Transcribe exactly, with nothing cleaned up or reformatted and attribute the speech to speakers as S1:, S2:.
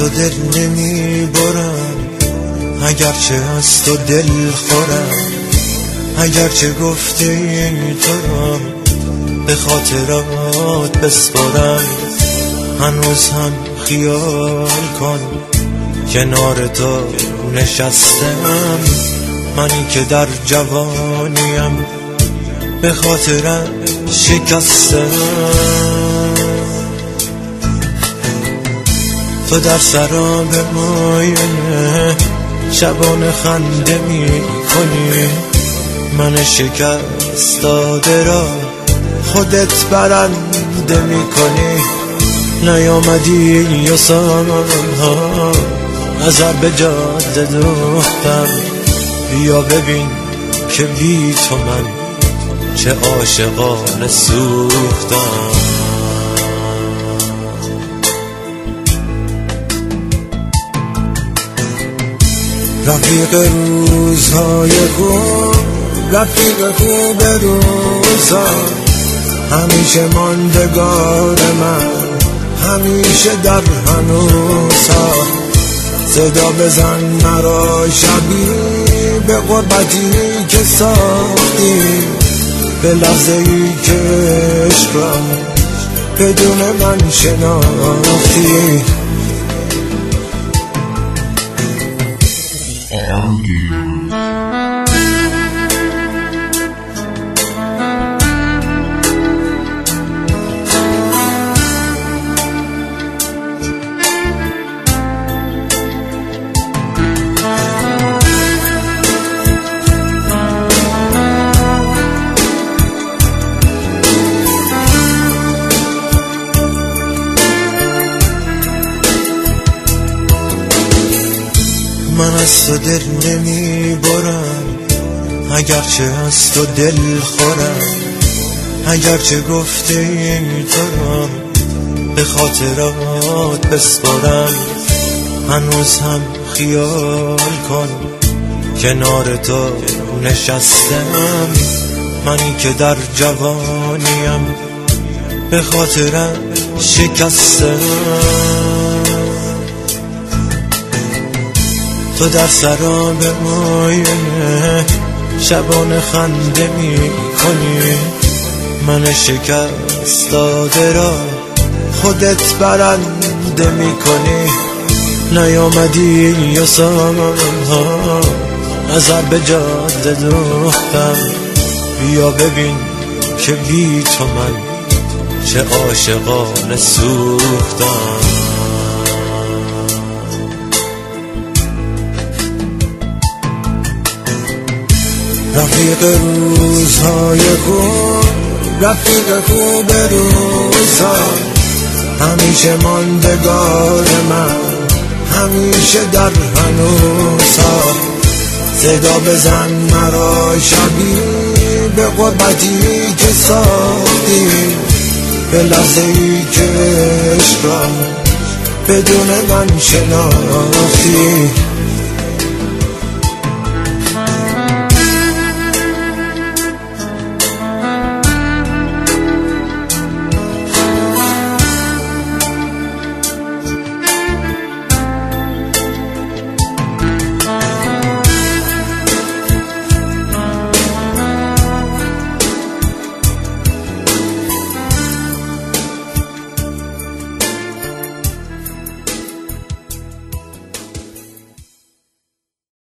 S1: تو دل نمی برم، اگرچه از تو دل خورم، اگرچه گفته ای تو را به خاطرات بسپارم، هنوز هم خیال کن کنار تو نشستم، منی که در جوانیم به خاطرت شکستم. تو در سراب مایه شبانه خنده می کنی، من شکست داده را خودت برنده می کنی. نیامدی یا سالها نظر به جاده دوختم، بیا ببین که بی تو من چه عاشقانه سوختم. رفیق روزهای خوب، رفیق خوب روزا، همیشه ماندگار من، همیشه در هنوزها. صدا بزن مرا شبی به غربتی که ساختی، به لحظه ای که عشق را بدون من شناختی. من از تو دل نمی برم، اگرچه از تو دل خورم، اگرچه گفته ای تو را به خاطرات بسپارم، هنوز هم خیال کن کنار تو نشستم، منی که در جوانیم به خاطرت شکستم. تو در سراب مایه شبانه خنده می کنی، من شکست داده را خودت برنده می کنی. نیامدی یا سالها نظر به جاده دوختم، بیا ببین که بی تو من چه عاشقانه سوختم. رفیق روزهای خوب، رفیق خوب روزا، همیشه ماندگار من، همیشه در هنوزها. صدا بزن مرا شبی به غربتی که ساختی، به لحظه ای که عشق را بدون من شناختی.